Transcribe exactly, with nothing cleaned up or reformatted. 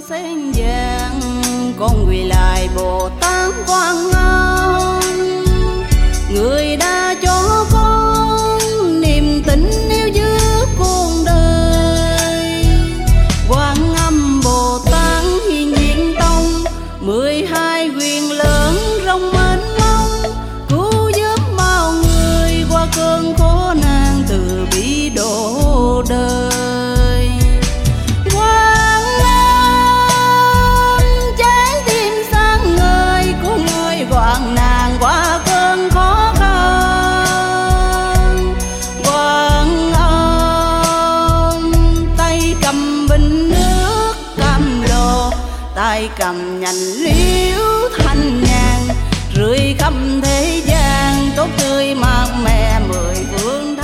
sen vàng, con quỳ lại Bồ Tát Quan Âm. Người đã cho con niềm tin yêu giữa cuộc đời. Quan Âm Bồ Tát hiền diện tông, mười hai quyền lớn rộng mênh mông, cứu giúp bao người qua cơn khổ nạn, từ bi độ đời. Quan Âm trái tim sáng ngời của người hoạn nạn qua cơn khó khăn. Quan Âm tay cầm bình nước cam lồ, tay cầm nhành liễu thanh nhàn, rưỡi khắp thế gian tốt tươi mát mẻ mười phương.